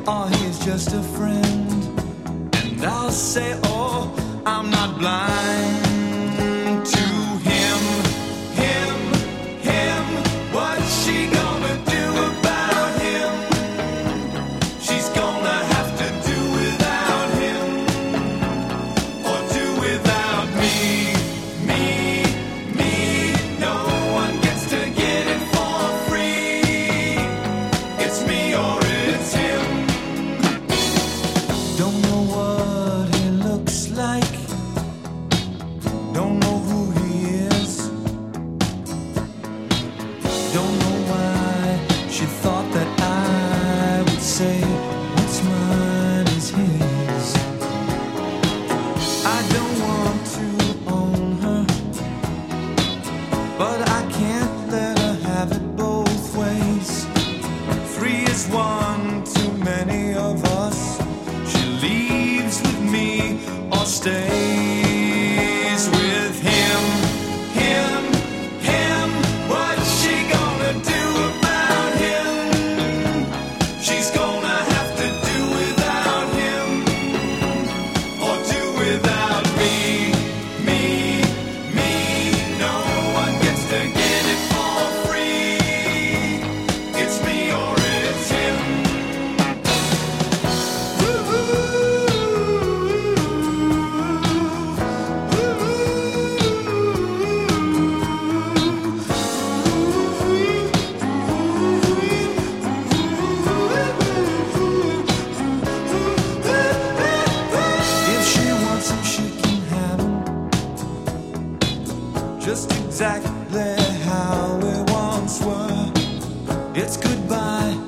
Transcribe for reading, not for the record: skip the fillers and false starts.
or he's just a friend. And I'll say, oh, I'm not blind to him, him, him. What's she gonna do about him? She's gonna have to do without him, or do without me, me, me. No one gets to get it for free. It's me or it's him. Don't know what he looks like, don't know who he is, don't know why she thought that I would say what's mine is his. I don't want to own her, but I can't let her have it both ways. 3 is 1 too many of us. She leaves with me or stays with him, him, him. What's she gonna do about him? She's gonna have to do without him, or do without me, me, me. No one gets to get it for free. It's me or it's him. If she wants him, she can have him, just exactly how we once were. It's goodbye